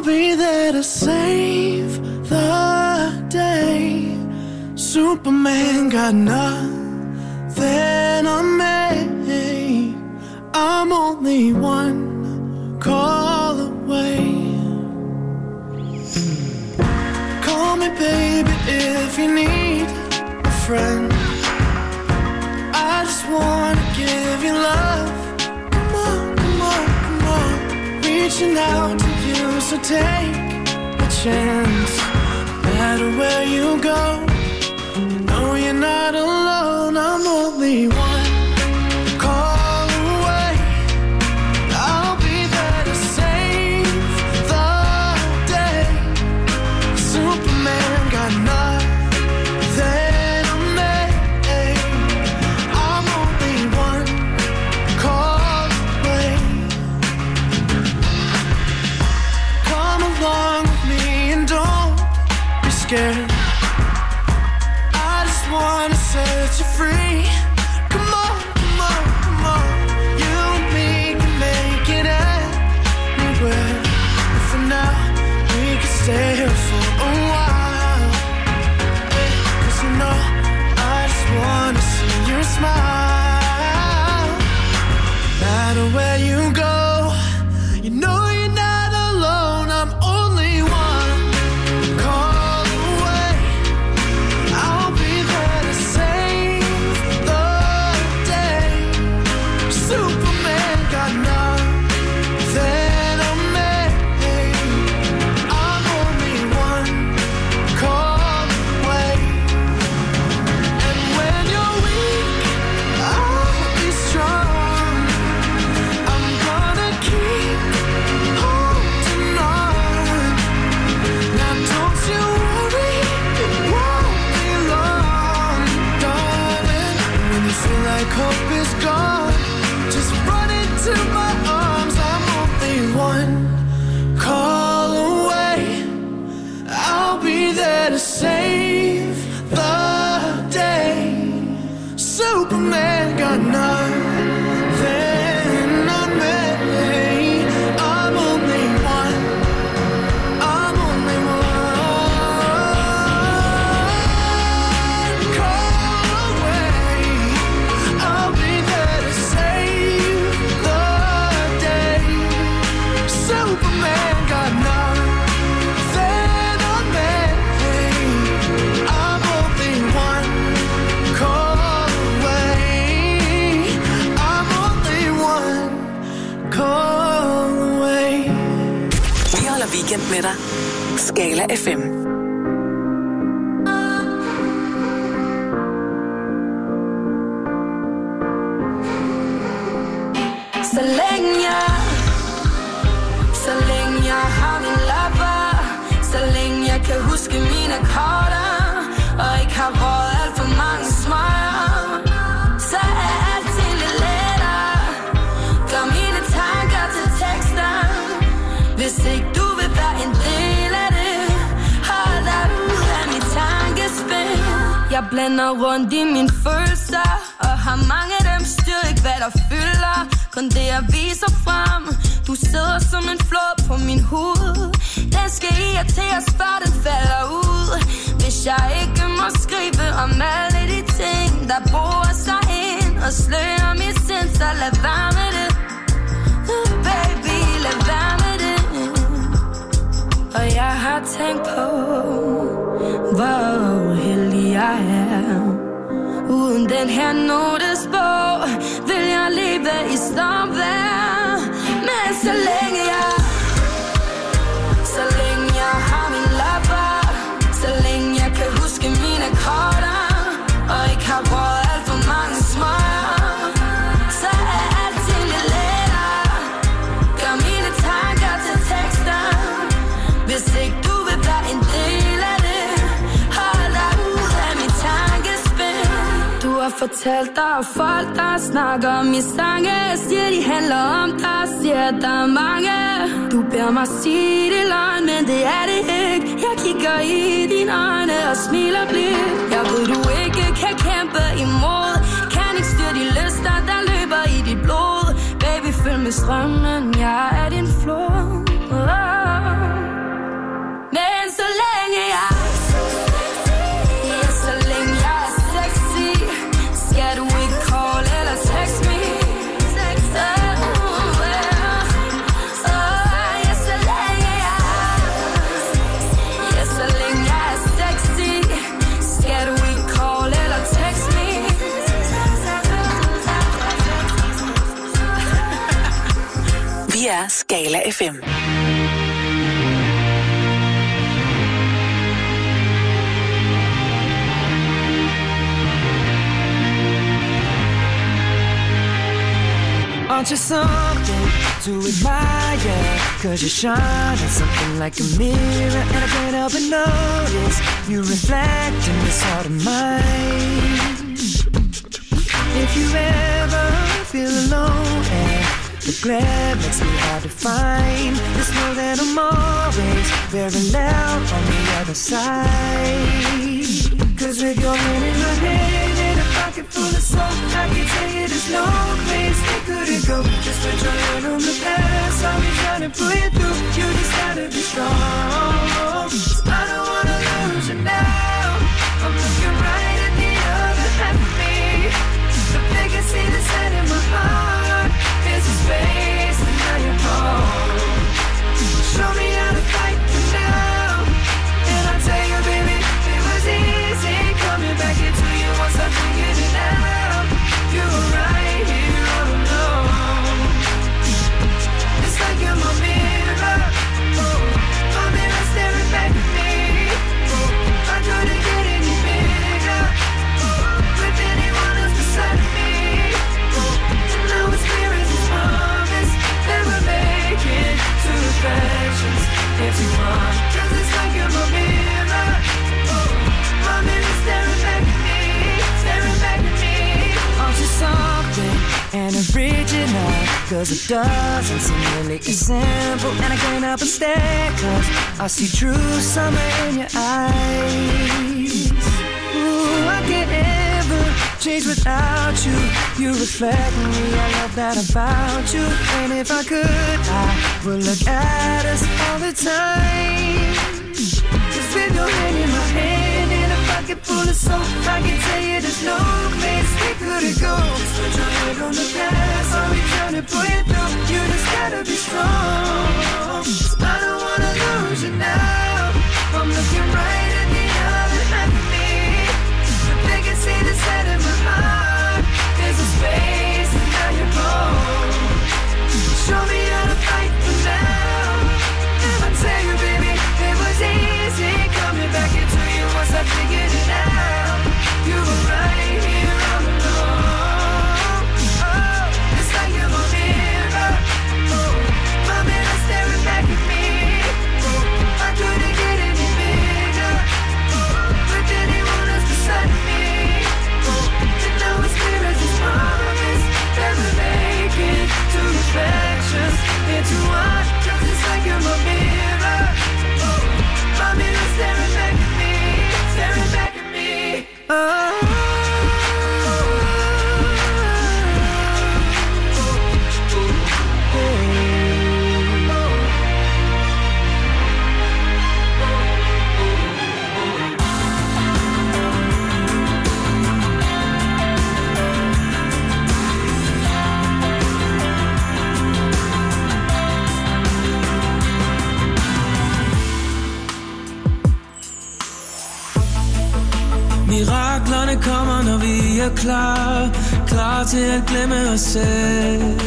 be there to save the day. Superman got nothing on me. I'm only one call away. Call me baby if you need a friend. I just wanna give you love. Come on, come on, come on. Reaching out to you, so take a chance. No matter where you go, you know you're not alone. I'm only one call away. I'll be there to save the day. Superman got nothing on me. I'm only one call away. Come along with me and don't be scared. I just wanna set you free. Come on, come on, come on. You and me can make it anywhere. And for now, we can stay here for a while. 'Cause you know, I just wanna see your smile. No matter where you go, you know you're not alone. I'm only one call away. I'll be there to save the day. Superman got nothing on me. I'm only one call away. And when you're weak, I'll be strong. I'm gonna keep holding on. Now don't you worry, it won't be long, darling. When you feel like hope is gone, just run into my arms. I'm only one call away. I'll be there to save the day. Superman got nothing on me. I'm only one. I'm only one call away. I'll be there to save the day. Superman got nothing on me. I'm only one call away. I'm only one call away. Vi holder weekend med dig. Skala FM. Så længe jeg har min lapper, så længe jeg kan huske mine akkorder, og ikke har råd alt for mange smøger, så er alting lidt lettere. Gør mine tanker til tekster. Hvis ikke du vil være en del af det, hold dig ud af mit tankespind. Jeg blander rundt i mine følelser, og har mange af dem styr ikke hvad der fylder. Kun det jeg viser frem. Du sidder som en flod på min hud. Den skal irriteres før den falder ud. Hvis jeg ikke må skrive om alle de ting der bor sig ind og slører mit sind, så lad være med det. Baby, lad være med det. Og jeg har tænkt på, hvor heldig jeg er. Uden den her notesbog vil jeg leve i stormvejr. Men så længe jeg har min lapper, så længe jeg kan huske mine akkorder, og ikke har råd alt for mange smøger, så er alting lidt lettere. Gør mine tanker til tekster. Hvis ikke du vil være en del af det, hold dig ud af mit tankespind. Du har fortalt dig af folk, der snakker om i sange. Siger de handler om dig, siger der er mange. Du beder mig sige det løgn, men det er det ikke. Jeg kigger i dine øjne og smiler blidt. Jeg ved du ikke kan kæmpe imod. Kan ikke styre de lyster, der løber i dit blod. Baby, følg med strømmen, jeg er din flod. Vi er Skala FM. Aren't you something to admire? 'Cause you shine at something like a mirror, and I can't help but notice you reflect in this heart of mine. If you ever feel alone and the glare makes me hard to find, just know that I'm always very loud on the other side. 'Cause with your hand in my hand and a pocket full of soul, I can tell you there's no place we couldn't go. Just put your hand on the past, I'll be trying to pull you through. You just gotta be strong. I don't wanna lose you now. I'm looking right at the other half of me. The they can see the set in my heart. There's a space and now you're home. Show me how to fight for now. And I'll tell you, baby, it was easy coming back into you once I figured it out. You were right here all alone. It's like you're my mirror. Oh, my mirror staring back at me. Oh, I couldn't get any bigger. Oh, with anyone else beside me. Oh, and now it's clear as a promise that we're making two reflections into one. 'Cause it's like you're my mirror. Oh, my mirror staring back at me, staring back at me. Aren't you something and original? 'Cause it doesn't seem really as simple, and I can't help but stare, 'cause I see true summer in your eyes. Ooh, I can't ever change without you. You reflect me, I love that about you. And if I could, I would look at us all the time. 'Cause with your hand in my hand and a pocket full of soap, I can tell you there's no place we couldn't go. Just put your head on the past, I'll be trying to pull you through. You just gotta be strong. I don't wanna lose you now. I'm looking right at the other half of me. But they can see the set in my heart. There's a space and now you're home. Show me how to fight for now. And I'll tell you, baby, it was easy coming back into you once I figured it out. You were right here all alone. Oh, it's like you're my mirror. Oh, my mirror staring back at me. Oh, I couldn't get any bigger. Oh, with anyone else beside me. Oh, and now it's clear as this promise that we're making two reflections into one. 'Cause it's like you're my mirror. Oh, my mirror staring back at me, staring back at me. Oh. Miraklerne kommer, når vi er klar til at glemme os selv.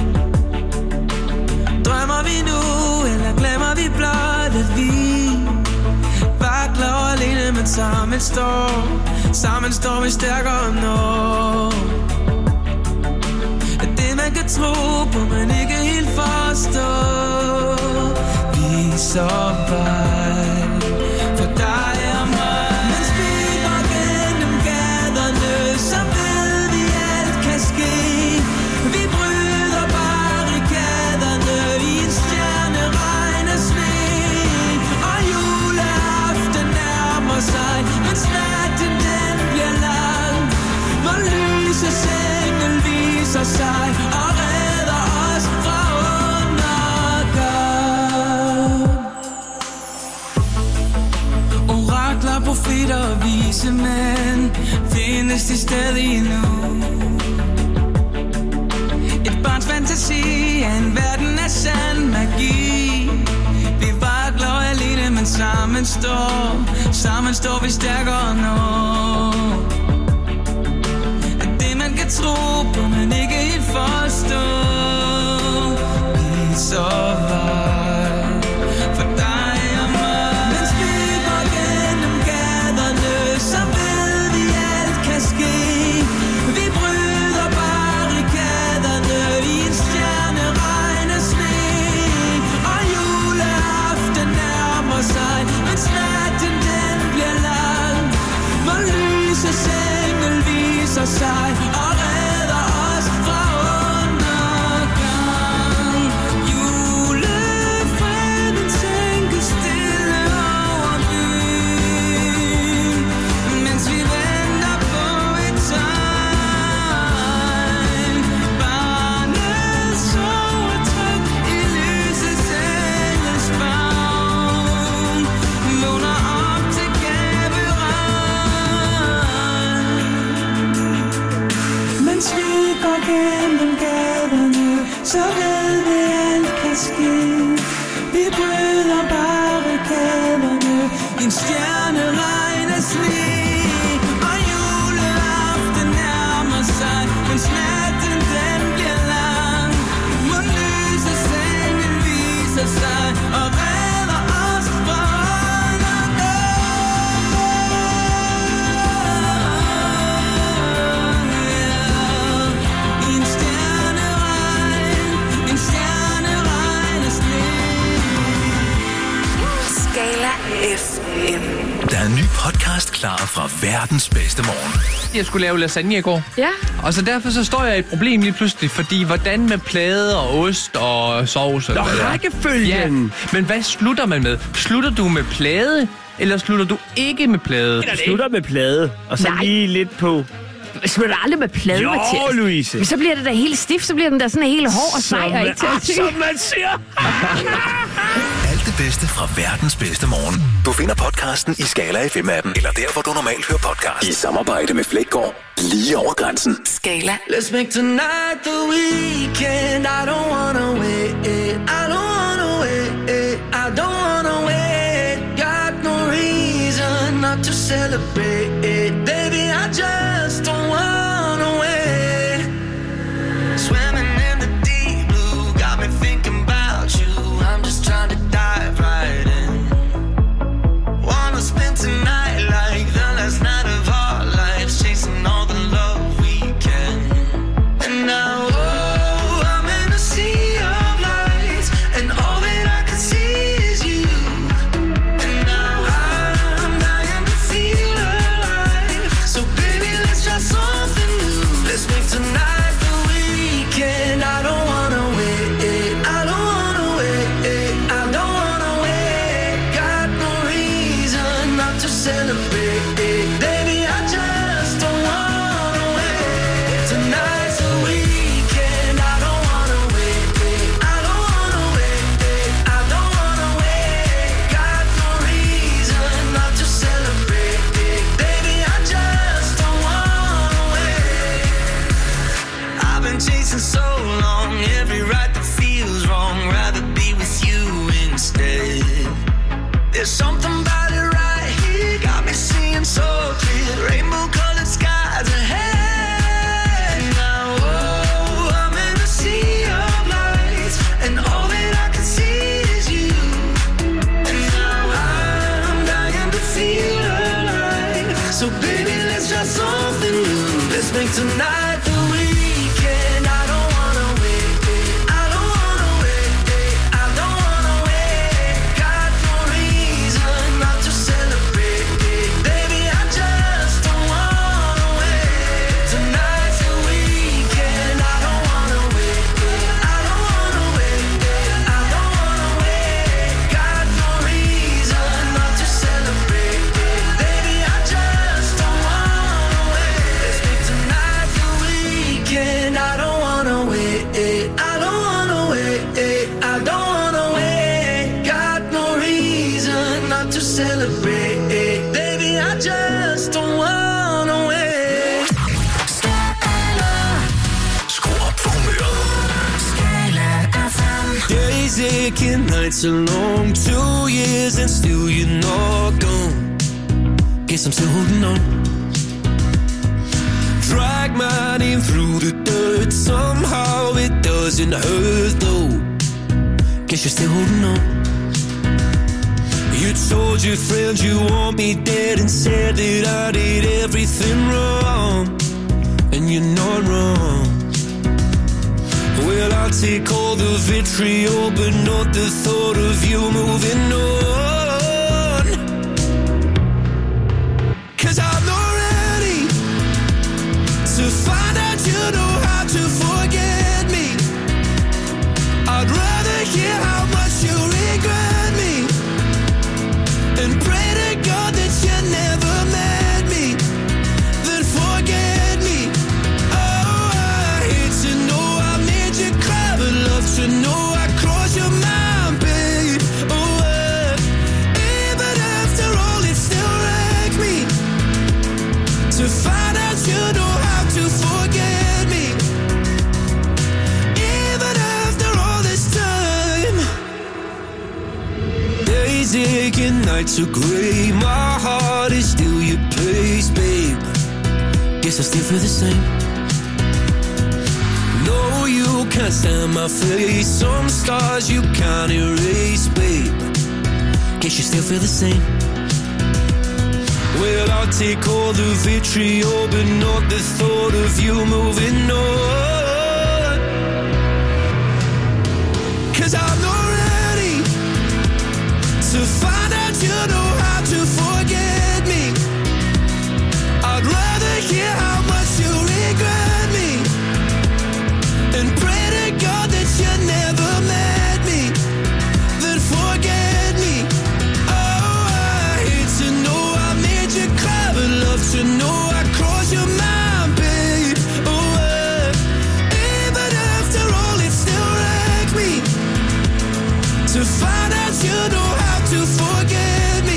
Drømmer vi nu, eller glemmer vi blot, at vi vakler alene, men sammen står vi stærkere når. At det man kan tro på, men ikke helt forstå, viser vej for dig og mig. Så ved vi alt kan ske. Vi bryder barrikaderne i en stjerneregn af sne. Og juleaften nærmer sig, men natten den bliver lang. Hvor lysets engel viser sig og redder os fra undergang. Orakler, profeter og vise mænd, findes de stadig nu? Et barns fantasi er en verden af sand magi. Vi vakler alene, men sammen står vi stærkere nå. At det man kan tro på, men ikke helt forstå, viser så ved vi alt kan ske. Vi bryder barrikaderne, en stjerneregn af sne. Og juleaften nærmer sig, mens natten den bliver lang. Må lyse sengen viser sig og redder os fra Der er en ny podcast klar fra verdens bedste morgen. Jeg skulle lave lasagne i går. Ja. Og så derfor så står jeg i et problem lige pludselig, fordi hvordan med plade og ost og sovs? Nå, rækkefølgen! Ja, men hvad slutter man med? Slutter du med plade, eller slutter du ikke med plade? Du slutter med plade, og så lige lidt på... Slutter aldrig med plade, Jo, Mathias. Louise. Men så bliver det da helt stift, så bliver den der sådan helt hård og sej og ikke til at tykke. Som man siger. Alt det bedste fra verdens bedste morgen. Du finder podcasten i Skala FM-appen, eller der, hvor du normalt hører podcast. I samarbejde med Flækgaard. Lige over grænsen. Skala. Let's make tonight the weekend. I don't wanna wait. I don't wanna wait. I don't wanna wait. Got no reason not to celebrate. Baby, I just don't wanna wait. Swimming in the deep blue got me thinking about you. I'm just trying to dive right in. Wanna spend tonight like the last night of our lives, chasing all the love we can. And now, oh, I'm in a sea of lights, and all that I can see is you. And now I'm dying to feel alive. So baby, let's try something new. Let's make tonight the weekend. I don't wanna wait. I don't wanna wait. I don't wanna wait. Got no reason not to celebrate. Baby, I just don't wanna wait. Tonight's the weekend. I don't wanna wait. I don't wanna wait. I don't wanna wait. Got no reason not to celebrate. Baby, I just don't wanna wait. I've been chasing so long, every right that feels wrong. Rather be with you instead. There's something about it right here, got me seeing so clear. Rainbow-colored skies ahead. Now, oh, I'm in a sea of lights, and all that I can see is you. And now I'm dying to feel alive. So baby, let's try something new. Let's make tonight the weekend. I don't wanna wait. I don't wanna wait. I don't wanna wait. Got no reason not to celebrate. Baby, I just don't wanna wait. Tonight's the weekend. I don't wanna wait. I don't wanna wait. I don't wanna wait. Got no reason not to celebrate. Baby, I just don't wanna wait. Let's make tonight the weekend. I don't wanna wait. I don't wanna wait. I don't wanna wait. Got no reason not to celebrate. Baby, I just don't wanna wait. Skru op for humøret. Days aching, nights are long. 2 years and still you're not gone. Guess I'm still holding on. Drag my name through the dirt. Somehow it doesn't hurt though. Guess you're still holding on. You told your friends you want me dead and said that I did everything wrong. And you're not wrong. Well, I'll take all the vitriol, but not the thought of you moving on. 'Cause I'm not ready to find out you know how to forget me. I'd rather hear how much you regret me and pray to God that you never met me, then forget me. Oh, I hate to know I made you cry, but love to know I crossed your mind, babe. Oh, even after all, it still wrecks me to find out you know how to forget me. Even music and nights are grey. My heart is still your place, babe. Guess I still feel the same. No, you can't stand my face. Some scars you can't erase, babe. Guess you still feel the same. Well, I'll take all the vitriol, but not the thought of you moving on. 'Cause I'm not ready to find out you know how to forget me. I'd rather hear how much you regret me and pray to God that you never met me, then forget me. Oh, I hate to know I made you cry, but love to know I crossed your mind, babe. Oh, even after all, it still wrecks me to find out you know how to forget me.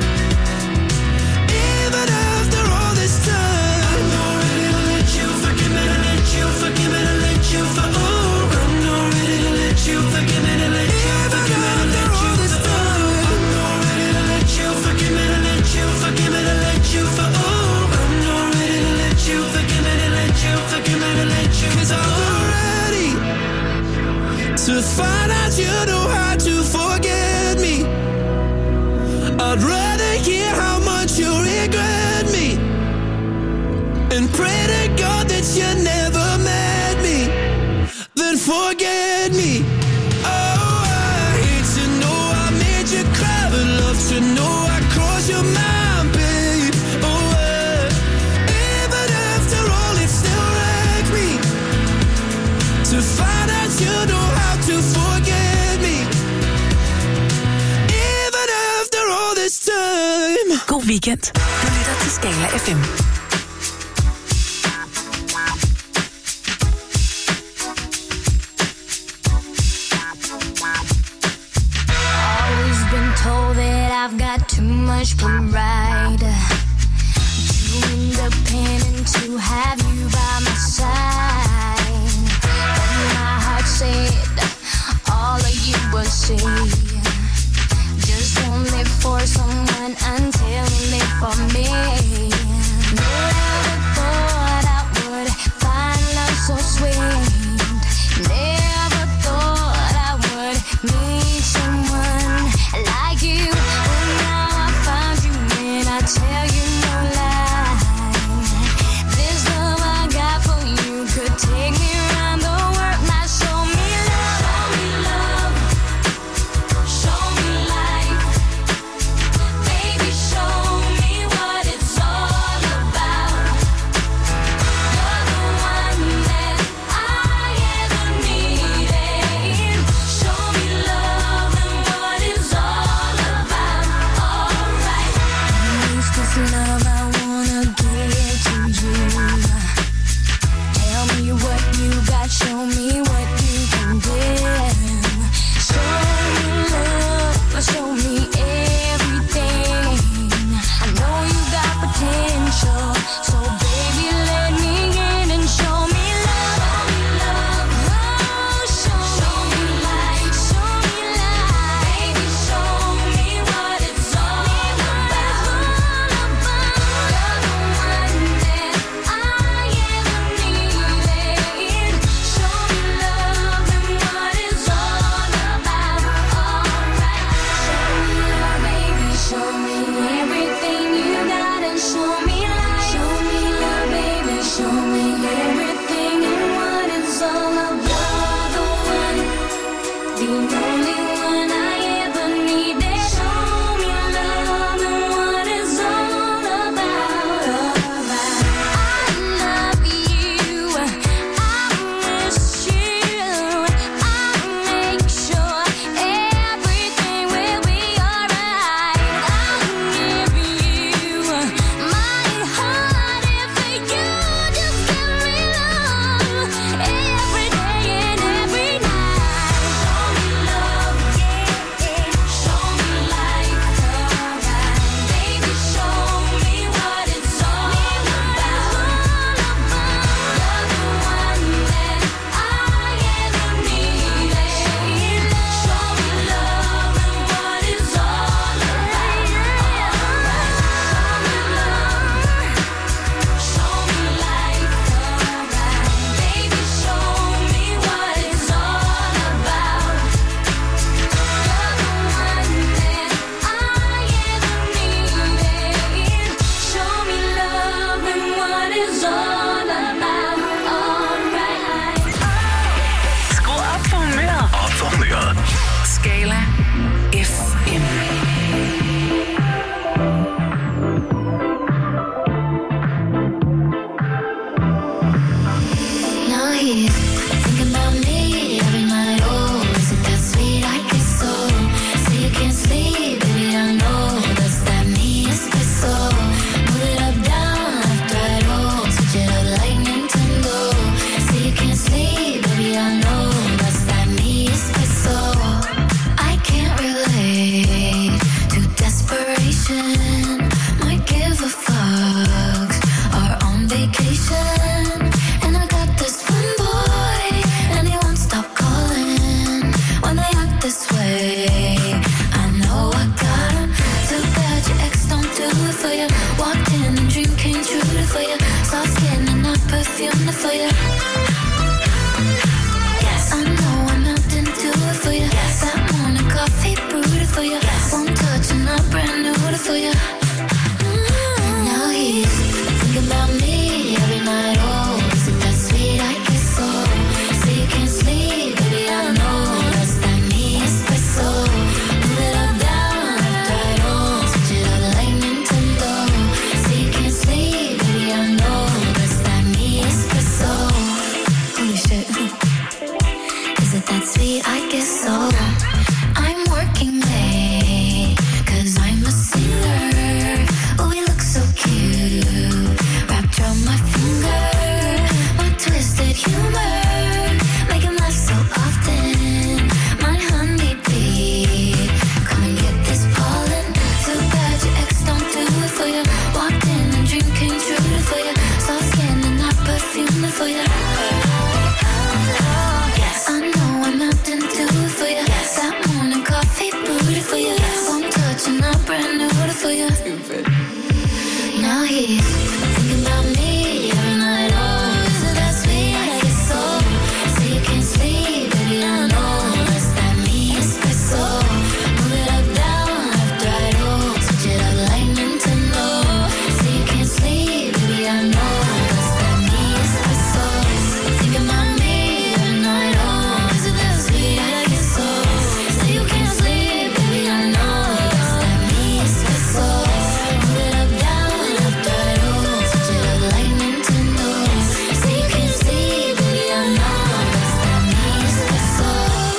Even after all this time, I'm not ready to let you forgive me, to let you forgive me, to let you for. Oh, I'm not ready to let you forgive me, to let you forgive me, to let you for. I'm not ready to let you forgive me, to let you forgive me, to let you for. Oh, I'm not ready to let you forgive me, to let you forgive me, to let you. 'Cause I'm not ready to find out you know how to forget me. I'd rather hear how much you regret me and pray to God that you never met me, then forget me. Oh, I hate to know I made you cry, but love to know I crossed your mind, babe. Oh, even after all, it still wrecks me to find out you know how to forget me. Even after all this time. God weekend. Du lytter til Skala FM. Always been told that I've got too much pride, too independent to have you by my side. But my heart said all of you would say, just won't live for someone until you live for me. Never thought I would find love so sweet. Never thought I would meet someone like you. But now I found you Skala FM. Now he's thinking about me every night. Oh, is it that sweet? I guess so. Say you can't sleep, baby, I know that's that me espresso. Move it up, down, left, right, oh, switch it up like Nintendo. Say you can't sleep, baby, I know that's that me espresso. I can't relate to desperation. Might give a fuck. Are on vacation. And I got this one boy, and he won't stop calling when they act this way. I know I got him. Too bad your ex don't do it for you. Walked in and dream came true for you. Soft skin and not perfume for you. Yes, I know I'm melting to it for you. Yes, that morning coffee brewed for you. Yes, one touch and I brand new it for you. Now he's thinking about me every night. Oh, is it that sweet? I guess so. Say you can't sleep, baby, I know that's that me espresso. Move it up, down, left, right, oh, switch it up like Nintendo. Say you can't sleep, baby, I know that's that me espresso. Holy shit. Is it that sweet? I guess so. I'm working late, 'cause I'm a singer. Oh, we look so cute, wrapped around my finger. My twisted humor, make him laugh so often. My honeybee, come and get this pollen. Too bad your ex don't do it for you. Walked in and dream came true for you. Soft skin and not perfume for you. Yes, I know I'm melting to it for you. Yes, that morning coffee brewed for you. Yes, one touch and I brand new it for you. Now he's thinking about me every night. Oh, is it that sweet? I guess so. Say you can't sleep, baby, I know that's that me espresso. Move it up, down, left, right, oh, switch it up like Nintendo. Say you can't sleep, baby, I know that's that me espresso. Thinking about me every night. Oh, is it that sweet? I guess so. Say you can't sleep, baby, I know that's that me espresso. Move it up, down, left, right, oh, switch it up like Nintendo. Say you can't sleep, baby, I know that's that me espresso.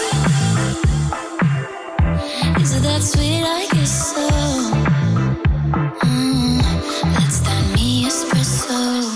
Is it that sweet? I guess so. That's that me espresso.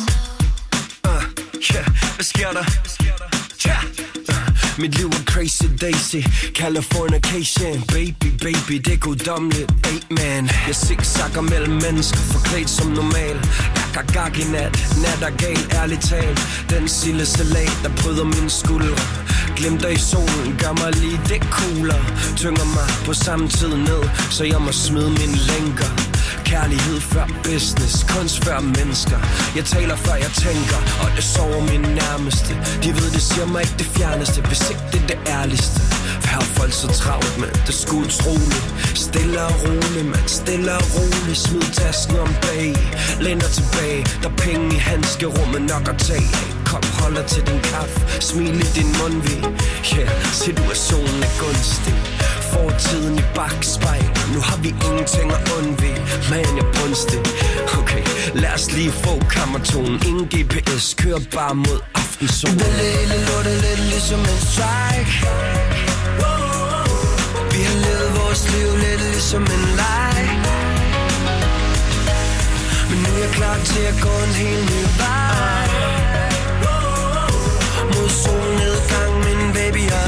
Yeah, hvad sker der? Yeah. Mit liv er crazy daisy, Californication. Baby, baby, det er guddommeligt. Amen. Jeg zigzagger mellem mennesker, forklædt som normal. Gag i nat er gal, ærligt talt. Den silde salat, der bryder mine skuldre. Glimter i solen, gør mig lige det cooler. Tynger mig på samme tid ned, så jeg må smide mine lænker. Kærlighed før business, kunst før mennesker. Jeg taler før jeg tænker, og det sover mine nærmeste. De ved, det siger mig ikke det fjerneste, hvis ikke det er det ærligste. For her er folk så travlt, mand, det er sgu utroligt. Stille og roligt, mand, stille og roligt. Smid tasken om bag, læn dig tilbage. Der er penge i handskerummet nok at tage. Kop holder til din kaffe, smil i din mundvig. Yeah, situationen er gunstig. Fortiden i bakspejl, nu har vi ingenting at undvige. Man, jeg er brunstig. Okay, lad os lige få kammertonen. Ingen GPS, kører bare mod aftensolen. Det hele lortet lidt ligesom en strike. Vi har levet vores liv lidt ligesom en leg. Men nu er jeg klar til at gå en helt ny vej. Mod solnedgang, min baby, og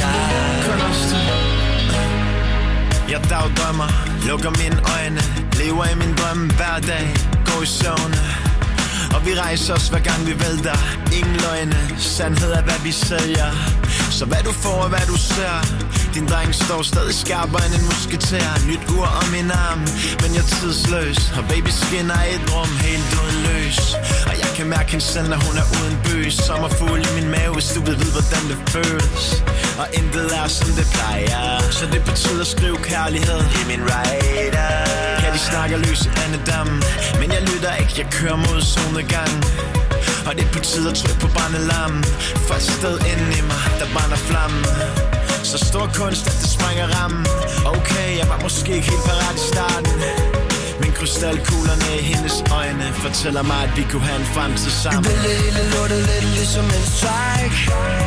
jeg dagdrømmer, lukker mine øjne, lever i min drøm hver dag, går i søvne. Og vi rejser os hver gang vi vælter. Ingen løgne, sandhed er hvad vi sælger. Så hvad du får og hvad du ser. Din dreng står stadig skarpere end en musketær. Nyt ur om min arm, men jeg er tidsløs. Og baby skinner i et rum helt uden løs. Og jeg kan mærke hende selv, når hun er uden bøs. Sommerfugl i min mave, hvis du vil vide hvordan det føles. Og intet er som det plejer. Så det betyder skriv kærlighed i min rider. Ja, de snakker løs i andedammen, men jeg lytter ikke, jeg kører mod solnedgang. Og det er på tide at trykke på brændelammen. For et sted inde i mig, der brænder flammen. Så stor kunst, at det sprænger rammen. Okay, jeg var måske ikke helt parat i starten, men krystalkuglerne i hendes øjne fortæller mig, at vi kunne have en fremtid sammen. Vi vælger hele lortet lidt ligesom en strike.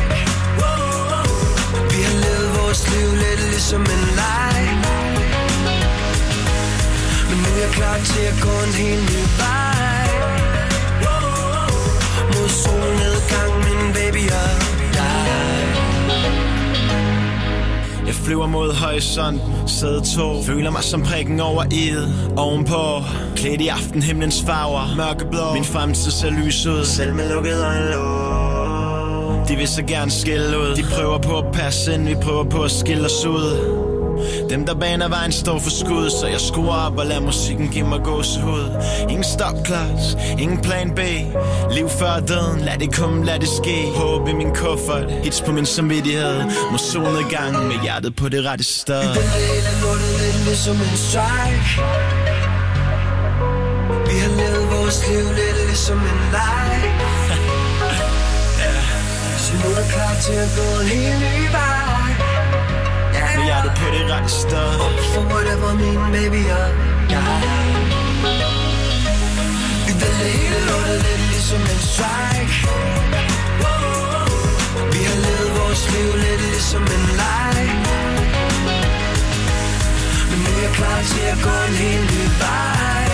Vi har levet vores liv lidt ligesom en leg. Men nu er jeg klar til at gå en helt ny vej. Mod solnedgang, min baby og dig. Jeg flyver mod horisonten, sæde 2. Føler mig som prikken over i'et. Ovenpå, klædt i aftenhimlens farver. Mørkeblå, min fremtid ser lys ud. Selv med lukket øjenlåg. De vil så gerne skille ud. De prøver på at passe ind, vi prøver på at skille os ud. Dem der baner vejen står for skud, så jeg skruer op og lader musikken give mig gåsehud. Ingen stopklods, ingen plan B. Liv før døden, lad det komme, lad det ske. Håb i min kuffert, hits på min samvittighed. Mod solnedgang med hjertet på det rette sted. Vi vælger hele lortet lidt ligesom en strike. Vi har levet vores liv lidt ligesom en leg. Så nu er jeg klar til at gå en helt ny vej. Med hjertet på det rette sted. For whatever min baby og jeg. Vi vælger hele lortet lidt ligesom en strike. Vi har levet vores liv lidt ligesom en leg. Men nu er jeg klar til at gå en helt ny vej.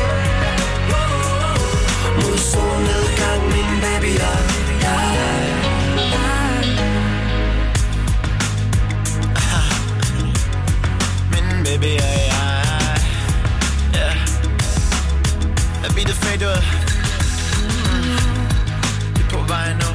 Mod solnedgang, min baby og jeg. Baby, yeah. Lad beatet fade ud. Vi er på vej nu.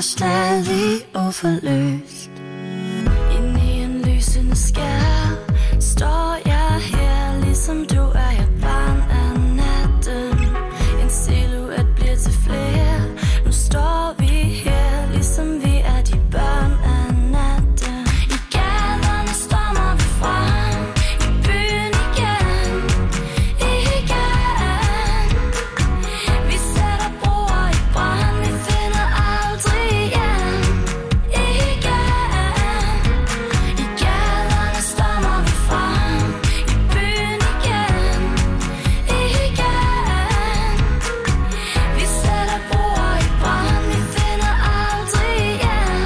stadig uforløst. Inde i en lysende skær står jeg her, ligesom du er jeg barn af natten. En silhuet bliver til flere. Nu står vi her, ligesom vi er de børn af natten. I gaderne stormer vi frem, i byen igen, igen. Vi sætter broer i brand, vi finder aldrig hjem, igen. I gaderne stormer vi frem, i byen igen, igen. Vi sætter broer i brand, vi finder aldrig hjem,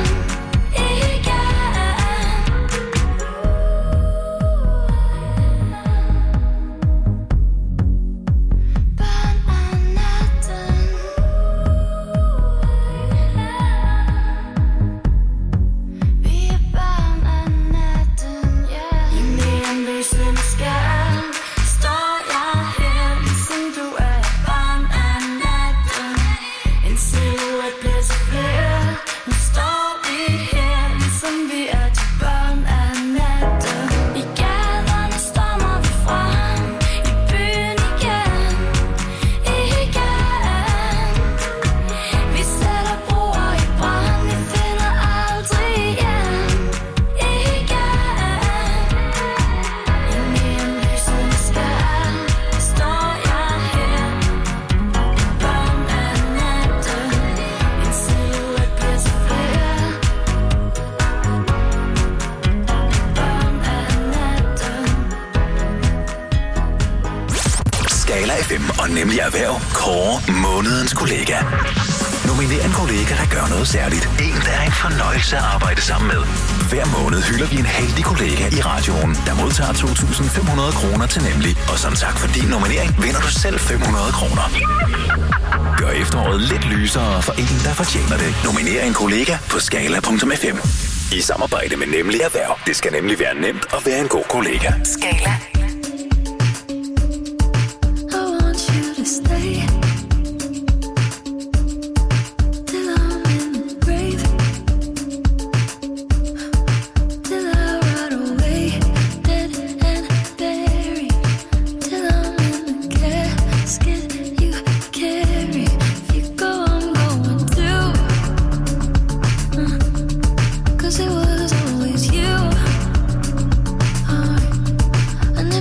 Skala FM og Nemlig Erhverv kårer månedens kollega. Nominer en kollega, der gør noget særligt. En, der er en fornøjelse at arbejde sammen med. Hver måned hylder vi en heldig kollega i radioen, der modtager 2.500 kroner til Nemlig. Og som tak for din nominering, vinder du selv 500 kroner. Gør efteråret lidt lysere for en, der fortjener det. Nominer en kollega på skala.fm. I samarbejde med Nemlig Erhverv. Det skal nemlig være nemt at være en god kollega. Skala. It was always you. I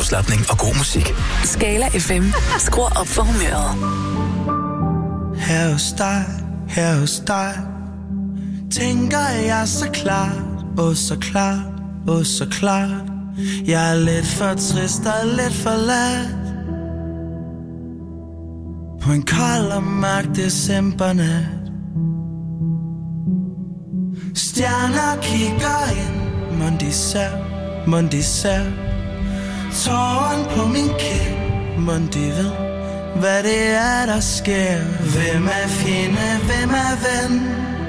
afslapning og god musik. Skala FM. Skru op for humøret. Her hos dig, tænker jeg så klart, så klart, så klart. Jeg er lidt for trist og lidt for ladt på en kold og mørk decembernat. Stjerner kigger ind, mon de ser tåren på min kind, mon de ved, hvad det er, der sker. Hvem er fjende, hvem er ven?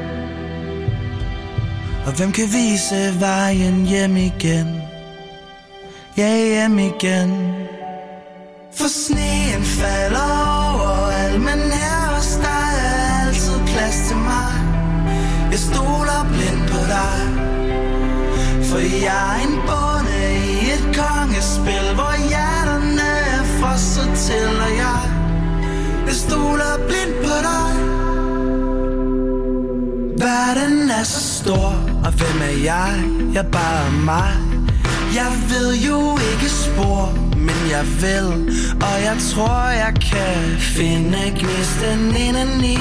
Og hvem kan vise vejen hjem igen? Ja, hjem igen. For sneen falder overalt, men her hos dig er altid plads til mig. Jeg stoler blind på dig, for jeg er en bonde i et kongespil, hvor hjerterne er frosset til, og jeg stoler blind på dig. Verden er så stor, og hvem er jeg? Jeg er bare mig. Jeg ved jo ikke spor, men jeg vil, og jeg tror jeg kan finde gnisten indeni.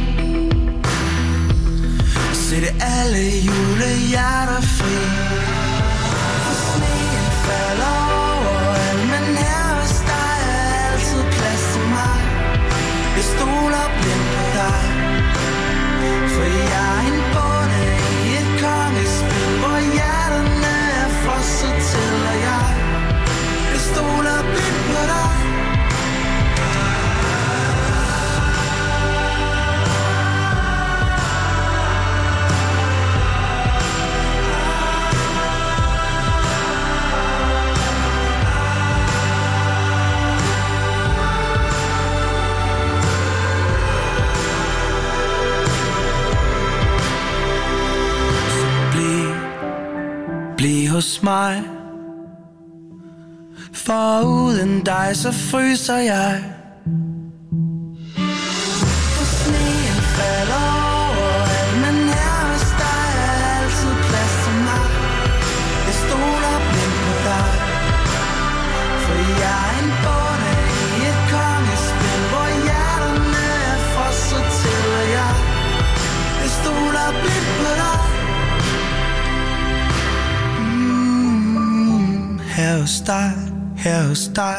Sætte alle julehjerter fri. For sneen falder overalt, men her hos dig er altid plads til mig. Jeg stoler blind på dig, for jeg er en bonde i et kongespil, hvor hjerterne er frosset til, og jeg stoler blind på dig. Bliv hos mig, for uden dig så fryser jeg. For sneen falder overalt, men her hos dig er altid plads til mig. Jeg stoler blind på dig, for jeg er en bonde i et kongespil, hvor hjerterne er frosset til, og jeg stoler blind på dig. Her hos dig, her hos dig.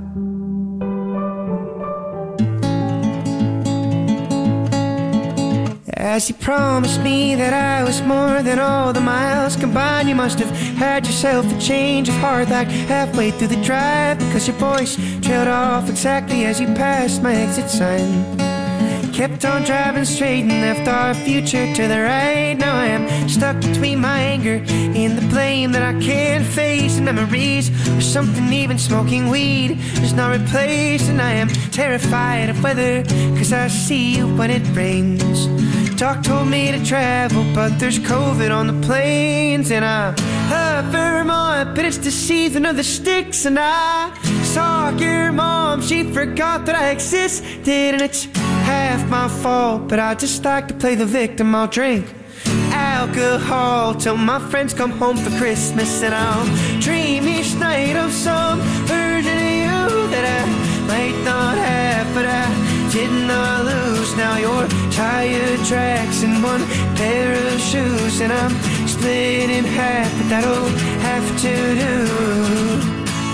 As you promised me that I was more than all the miles combined, you must have had yourself a change of heart like halfway through the drive, because your voice trailed off exactly as you passed my exit sign. Kept on driving straight and left our future to the right. Now I am stuck between my anger and the blame that I can't face, and memories or something even smoking weed is not replaced. And I am terrified of weather, cause I see you when it rains. Doc told me to travel, but there's COVID on the planes. And I love Vermont, but it's the season of the sticks. And I saw your mom, she forgot that I existed, and it's half my fault, but I just like to play the victim. I'll drink alcohol till my friends come home for Christmas, and I'll dream each night of some version of you that I might not have, but I did not lose. Now your tire tracks in one pair of shoes, and I'm split in half, but that'll have to do.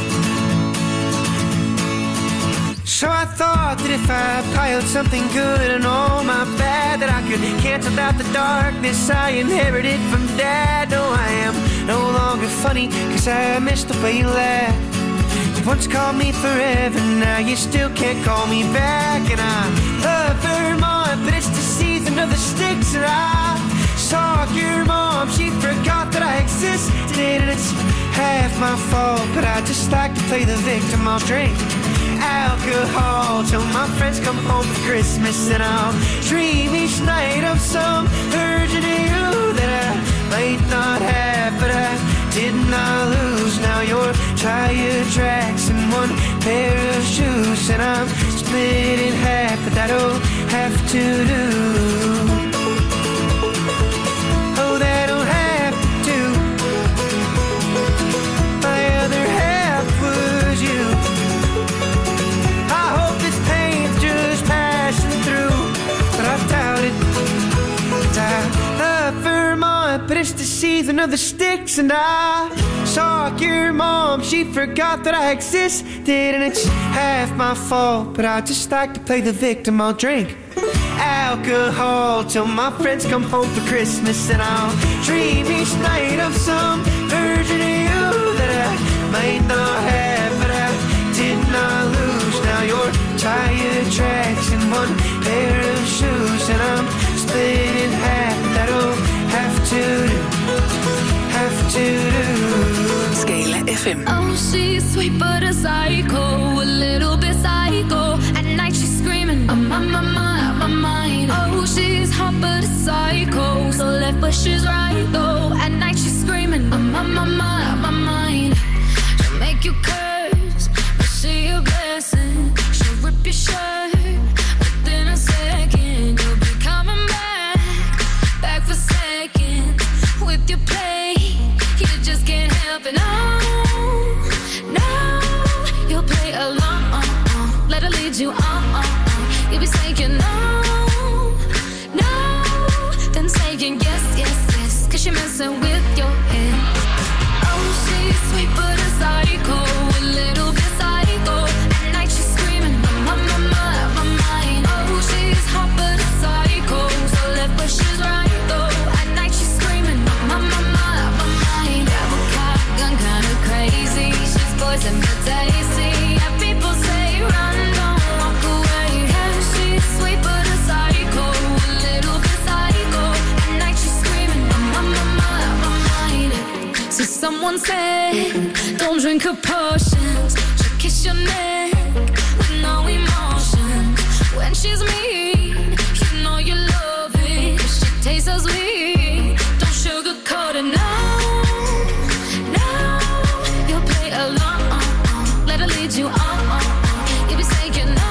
So I thought that if I piled something good and all my bad, that I could cancel out the darkness I inherited from Dad. No, I am no longer funny, cause I missed the way you laughed. You once called me forever, now you still can't call me back. And I love Vermont, but it's the season of the sticks. And I saw your mom, she forgot that I existed, and it's half my fault, but I just like to play the victim. I'll drink alcohol till my friends come home for Christmas, and I'll dream each night of some version of you that I might not have, but I did not lose. Now your tire tracks in one pair of shoes, and I'm split in half, but that'll have to do. Oh, that'll have to do. My other half would finished the season of the sticks, and I saw your mom. She forgot that I existed, and it's half my fault, but I just like to play the victim. I'll drink alcohol till my friends come home for Christmas, and I'll dream each night of some version of you that I might not have, but I did not lose. Now you're tire tracks and one pair of shoes, and I'm split in half. That'll have to do. Skala FM. Oh, she's sweet but a psycho, a little bit psycho. At night she's screaming, I'm on my mind. Oh, she's hot but a psycho, so left but she's right though. At night she's screaming, I'm on my mind. She'll make you curse, but she a blessing. She'll rip your shirt within a second. You'll be coming back for second with your play. You just can't help it, no. You'll play along, let her lead you on. You'll be saying no, then saying yes, cause you're messing with your head. Oh, she's sweet but a psycho, a little bit psycho. At night she's screaming, I'm on my mind. Oh, she's hot but a psycho, so left but she's right though. At night she's screaming, I'm on my mind. Grab a cop gun, kinda crazy. She's poison but tasty. And people say run, don't walk away. Yeah, she's sweet but a psycho, a little bit psycho. At night she's screaming, I'm on my mind. So someone said, don't drink her potions. She'll kiss your neck with no emotion. When she's mean, you know you love it. She tastes so sweet, don't sugarcoat it, no. You'll play along, let her lead you on. You'll be saying no,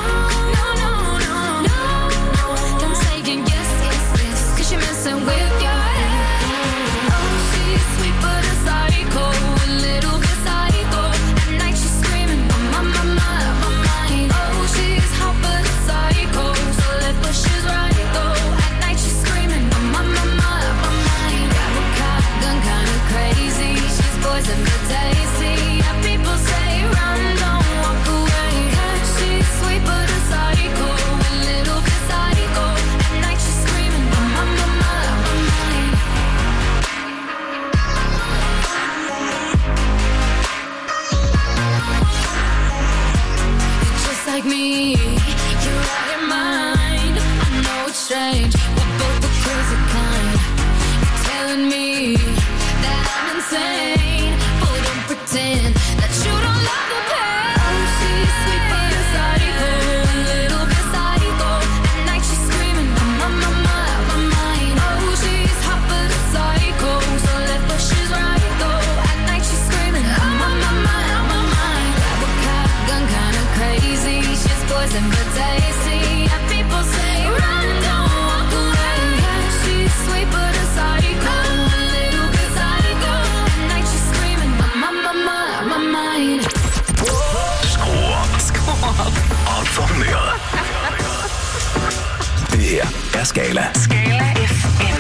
then saying yes, cause you're messing with your head. Oh, she's sweet but a psycho, a little bit psycho. At night she's screaming, I'm on my mind. Oh, she's hot but a psycho, so left but she's right though. At night she's screaming, I'm on my mind. Grab a cop gun, kinda crazy. She's poison but tasty. And people say run, don't walk away. Cause she's sweet but a psycho, a little bit psycho. At night she's screaming, I'm on my mind. You're just like me, you're out your mind. I know it's strange, we're both the crazy kind. You're telling me that I'm insane, but don't pretend that you don't love the pain. Oh, she's sweet but a psycho, a little bit psycho. At night she's screaming, I'm on my mind. Oh, she's hot but a psycho, so left but she's right though. At night she's screaming, I'm on my mind. Grab a cop gun, kinda crazy. She's poison but tasty. And people say run, don't walk away. Yeah, she's sweet but a psycho, a little bit psycho. At night she's screaming, I'm on my mind. Skru op. Og for humøret. Det her er Skala. Skala FM.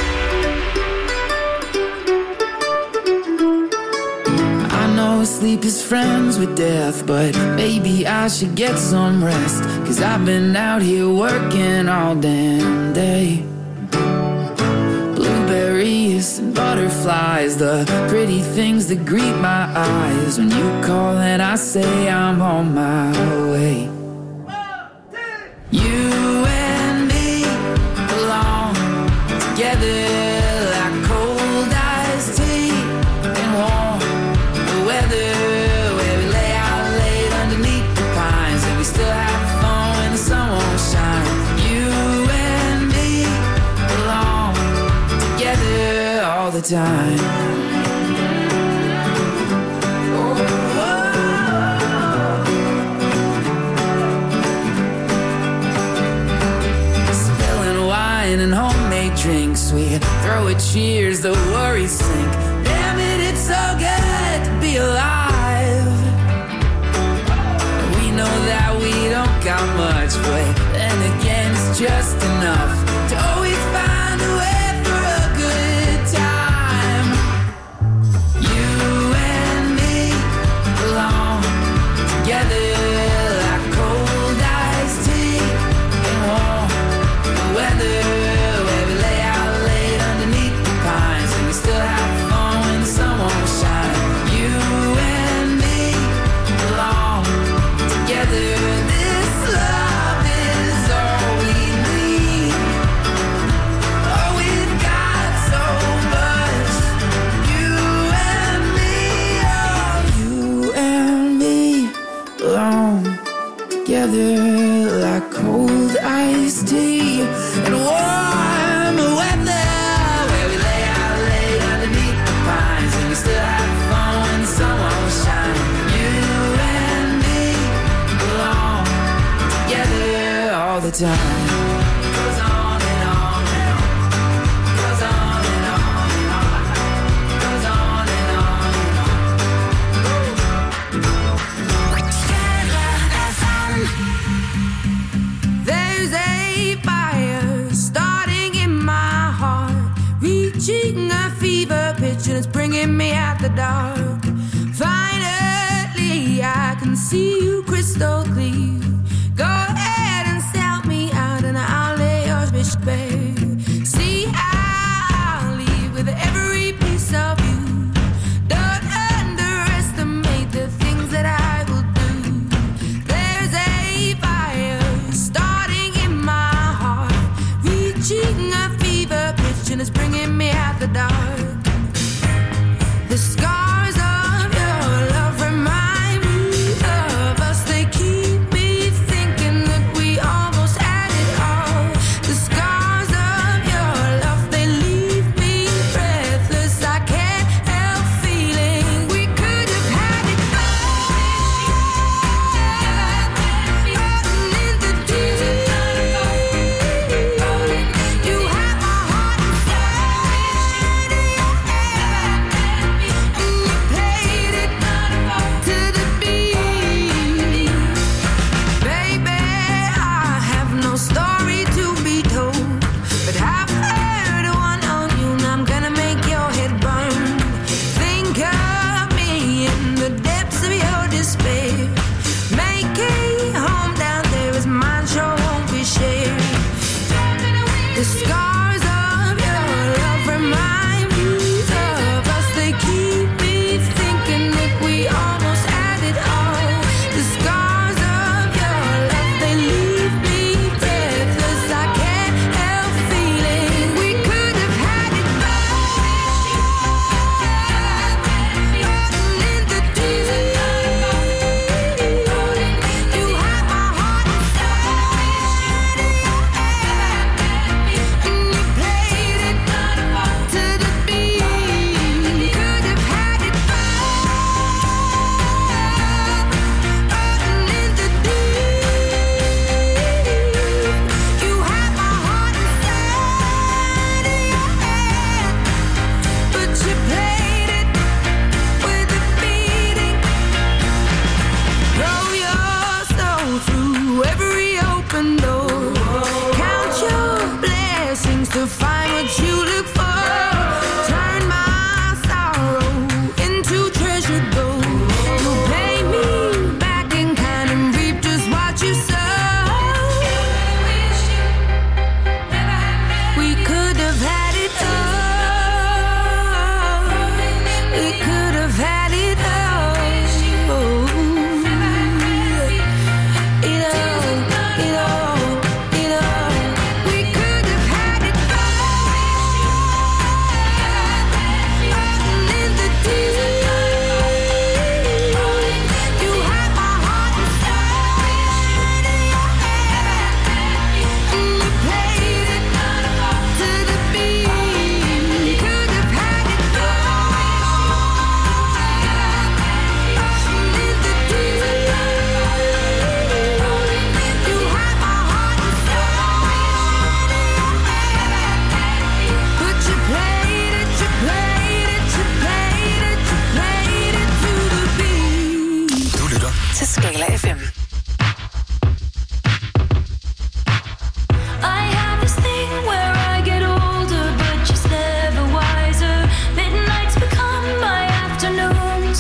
I know sleep is friends with death, but maybe I should get some rest. Cause I've been out here working all damn day. Blueberries and butterflies, the pretty things that greet my eyes. When you call and I say I'm on my way. You and me belong together like cold iced tea and warm weather, where we lay out late underneath the pines, and we still have fun when the sun won't shine. You and me belong together all the time. Spilling wine and homemade drinks, we throw a cheers, the worries sink. Damn it, it's so good to be alive. We know that we don't got much, but then again it's just enough to always find a way for a good time. together like cold iced tea and warm weather, where we lay out late underneath the pines and we still have fun when the sun won't shine. You and me belong together all the time. Goes on and on and on. Goes on and on and on. Goes on and on and on. There's a fire starting in my heart, reaching a fever pitch and it's bringing me out the dark. Finally, I can see you crystal clear. Go ahead and sell me out and I'll lay yours bitch bare. See, I'll leave with every piece of you. Don't underestimate the things that I will do. There's a fire starting in my heart, reaching a fever pitch and it's bringing me out the dark. The scars of your love remind me of us. They keep me thinking that we almost had it all. The scars of your love, they leave me breathless. I can't help feeling we could have had it all. Rotten in the deep. You have my heart inside of your hand, and you played it to the beat. Baby, I have no story to be told, but I've heard one on you and I'm gonna make your head burn. Think of me in the depths of your despair. Make a home down there as mine sure won't be shared. The scars of your love remind me of us. They keep me thinking that we almost had it all. The scars of your love, they leave me breathless. I can't help feeling we could have had it all. Rotten in the deep. You have my heart inside of your hand, and you played it to the beat. Could have had it all. Rotten in the deep. You have my heart inside of your hand, but you played it with a beating. Throw your soul through every open door. Count your blessings to find what you look for. Turn my sorrow into treasured gold. You'll pay me back in kind and reap just what you sow. We could have had it all. We could have had it all. It all. We could have had it all. Rotten in the deep. You have my heart inside of your hand, and you played it to the beat. Could have had it all. Rotten in the deep. You have my heart inside of your hand, but you played it to the beat. Du lytter til Skala FM. I have this thing where I get older, but just never wiser. Midnights become my afternoons.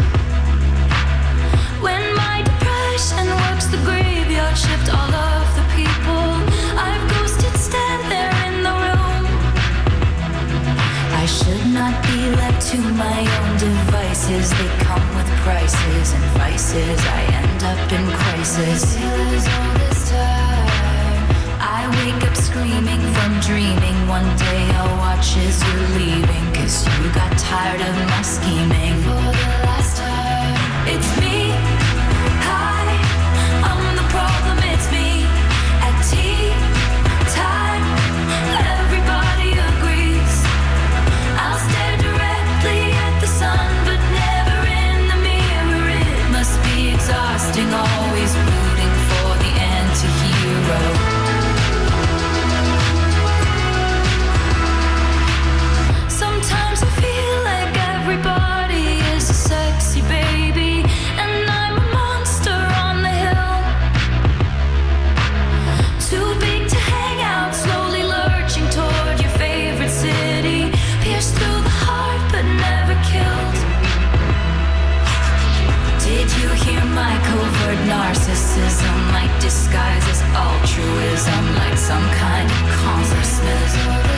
When my depression works the graveyard shift, all of the people I've ghosted stand there in the room. I should not be left to my own devices. They come with prices and vices. I end up in crisis. Feels all this time. I wake up screaming from dreaming. One day I'll watch as you're leaving, 'cause you got tired of my scheming. For the last time, it's me. Hi, I'm the problem. narcissism, like disguises altruism, like some kind of consciousness.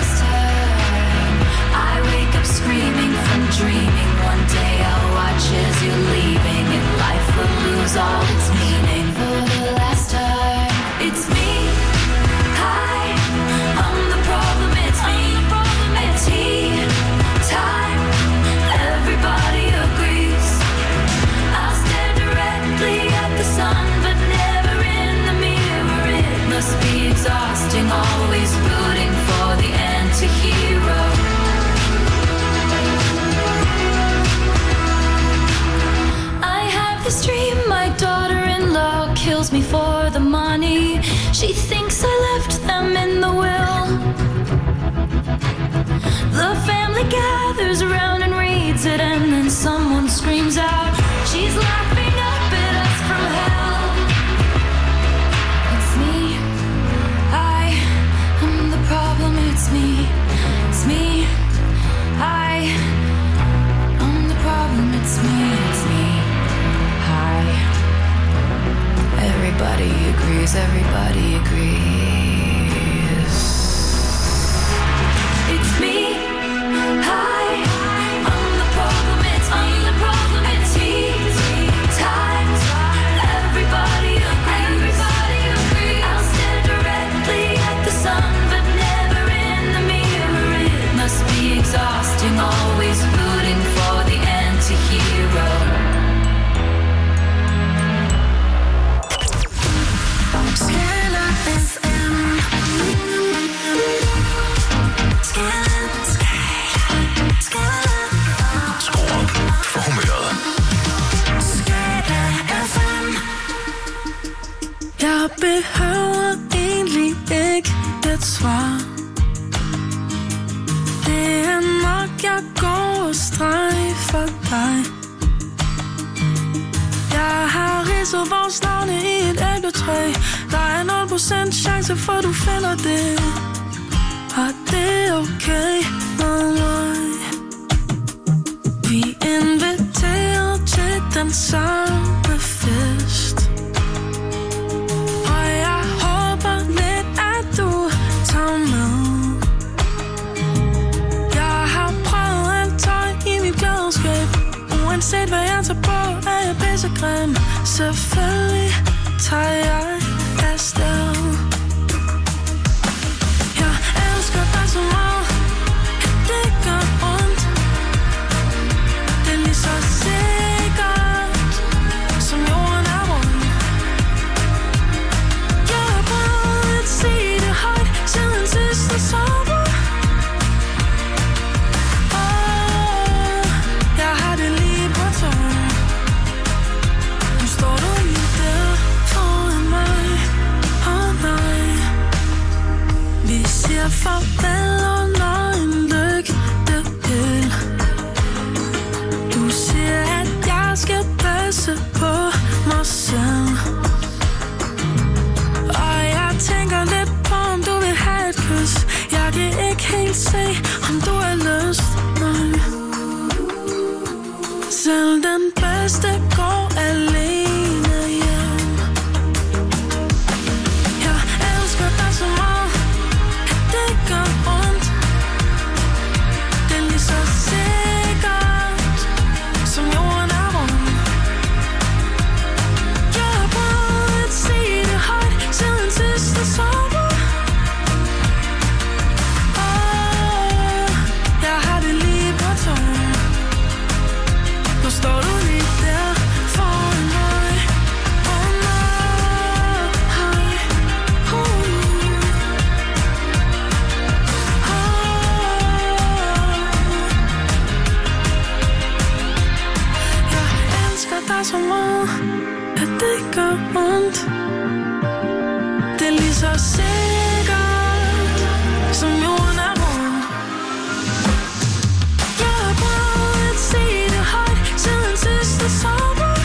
I wake up screaming from dreaming. One day I'll watch as you're leaving, and life will lose all its meaning. For the last time, it's me. Hi, I'm the problem. It's me. At tea time, everybody agrees. I'll stare directly at the sun, but never in the mirror. It must be exhausting, always rooting for the anti-hero. I have this dream, my daughter-in-law kills me for the money. She thinks I left them in the will. The family gathers around and reads it, and then someone screams out, she's laughing up at us from hell. It's me. I am the problem. It's me. It's me. I am the problem. It's me. It's me. Hi. Everybody agrees. Everybody agrees. It's me. Hi, I'm the problem. It's me. The problem. It's tea time. Everybody agrees. I'll stare directly at the sun, but never in the mirror. It must be exhausting, always rooting for the anti-hero. Scanner FM. Skru op for humøret. Jeg behøver egentlig ikke et svar. Det er nok, jeg går og streg for dig. Jeg har ridset vores navne i et æbletræ. Der er 0% chance for, du finder det. Og det er okay med mig. Vi inviterer til den samme fest. Og jeg håber lidt, at du tager med. Jeg har prøvet alt tøj i mit klædeskab. Uanset hvad jeg tager på, er jeg pissegrim. Selvfølgelig tager jeg afsted. Jeg elsker dig så meget, at det gør ondt. Det er lige så sikkert, som jorden er rund. Jeg har prøvet at sige det højt siden sidste sommer. Jeg har det lige på tåen. Nu står du lige der foran mig. Oh nej. Vi siger farvel under en lygtepæl. Du siger, at jeg skal passe på mig selv. Og jeg tænker lidt på, om du vil have et kys. Jeg kan ikke helt se, om du har lyst. Nej. Selv den bedste går alene hjem. Jeg elsker dig så meget, at det gør ondt. Det er lige så sikkert, som jorden er rund. Jeg har prøvet at sige det højt siden sidste sommer. Jeg har det lige på tåen. Nu står du lige der foran mig. Oh nej. Jeg elsker dig så meget, at det gør ondt. Det er lige så sikkert, som jorden er rund. Jeg har prøvet at sige det højt siden sidste sommer.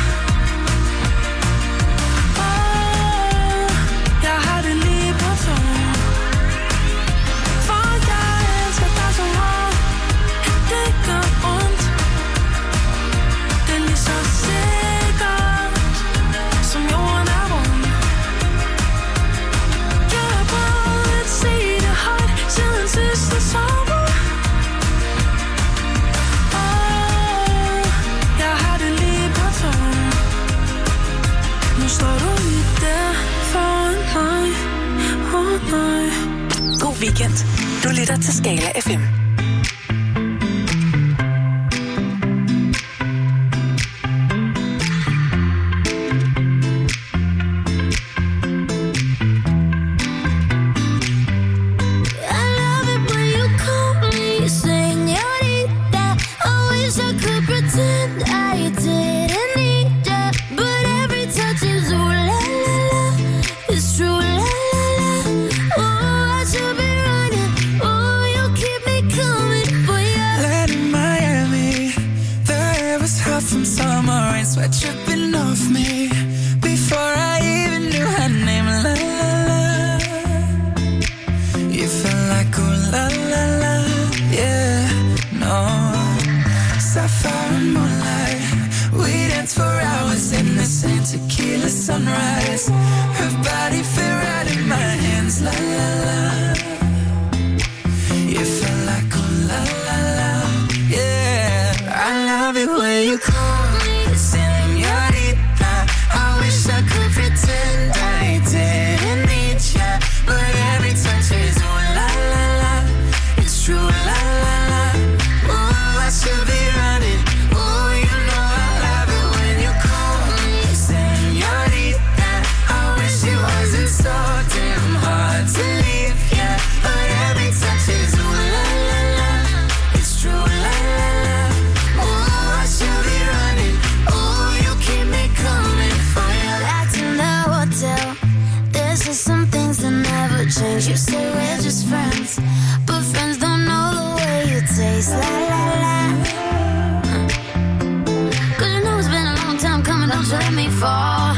Jeg har det lige på tåen. For jeg elsker dig så meget, at det gør ondt. Det er lige så sikkert, som jorden er rund. weekend. Du lytter til Skala FM. Tripping off me before I even knew her name. La la la, you felt like ooh la la la, yeah. No, sapphire and moonlight, we danced for hours in the same tequila sunrise. Her body fit right in my hands. La la la, you felt like ooh la la la, yeah. I love it when you call. I could pretend I didn't need ya, but every touch is ooh la la la. It's true la la la. Ooh, I should be running. Ooh, you know I love it when you call me señorita. I wish it wasn't so damn hard to leave ya, but every touch is ooh la la la. It's true la la la. Ooh, I should be running. Ooh, you keep me coming for you. There's just some things that never change. You say we're just friends, but friends don't know the way you taste. La la la. Cause you know it's been a long time coming, don't you let me fall.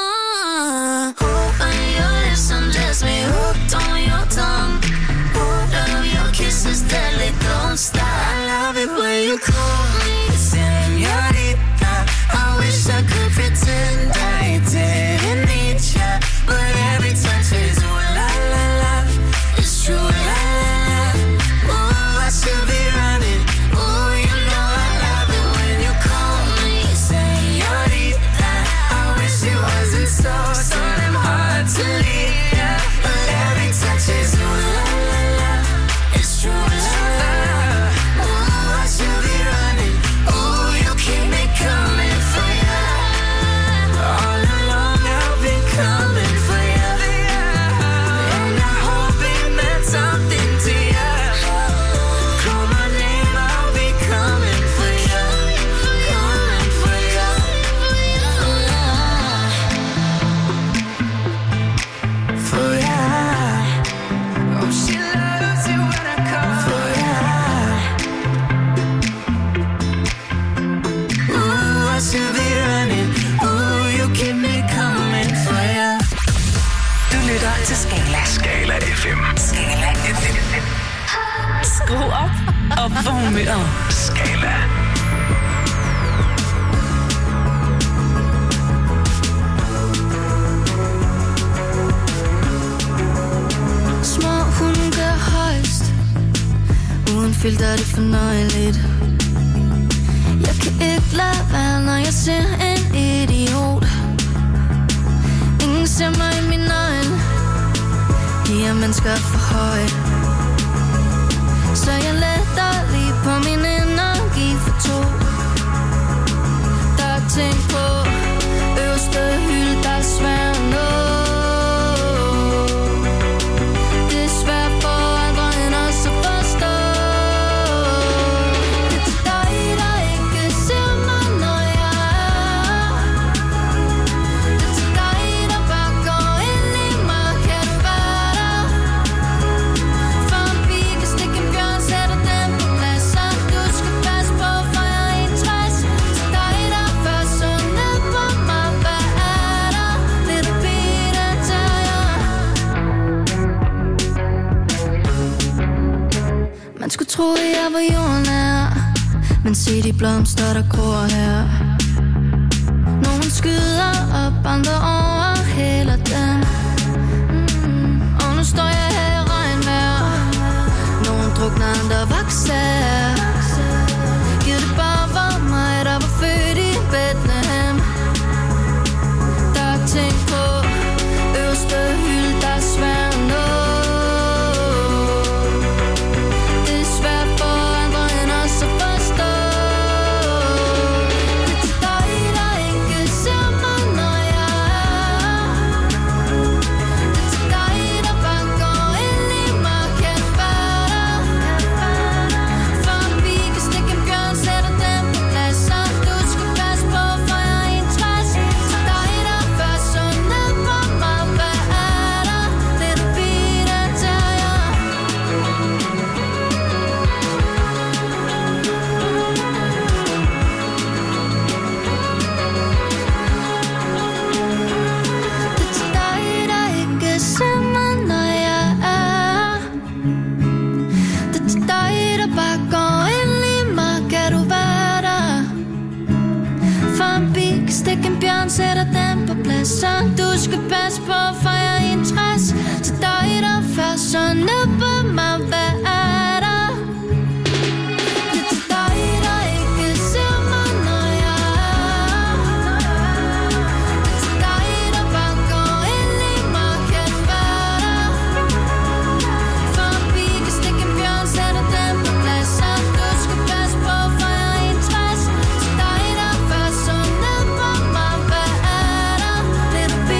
On your lips, undress me, hooked on your tongue. Love your kisses, deadly, don't stop. I love it when you call me señorita. I wish I could pretend I didn't need ya, but every touch is ooh la la la. It's true la la la. Ooh, I should be running. Ooh, you know I love it when you call me señorita. I wish it wasn't so damn hard to leave ya, but every touch is ooh la la la. It's true la la la. Ooh, I should be running. Ooh, you keep me coming for ya. All along I've been coming for ya, and I hope it meant something to ya. Call my name, I'll be coming for ya, coming for ya. For ya. Oh, she loves it when I call for ya. Ooh, I should be running. Ooh, you keep me coming for ya. Du lytter til Skala. Skala FM. Skala FM. Skru op og på humøret. Skala. Små hunde gør højst, uden filter, det fornøjeligt. Jeg kan ikke lade være, når jeg ser en idiot. Ingen ser mig i mine øjne. De er mennesker for højt, så jeg letter lige på min energi for to. Der er ting på øverste hylde, der er svær at nå. Det er svært for andre end os at forstå. Det er til dig, der ikke ser mig, når jeg er. Det er til dig, der bare går ind i mig. Kan du være der? For en pige kan stikke en bjørn, sætter den på plads. Så du skal passe på, for jeg er i 60. Til dig, der først så ned på mig. Hvad er der? Lille pige, der tager jeg. Man skulle tro, at jeg var jordnær, men se de blomster, der gror her. Nogle skyder op, andre overhælder dem. Og nu står jeg her i regnvejr. Nogle drukner, andre vokser. Giv det bare var mig, der var født i Bethlehem. Der er ting på øverste hylde, der er svær at nå. skal passe på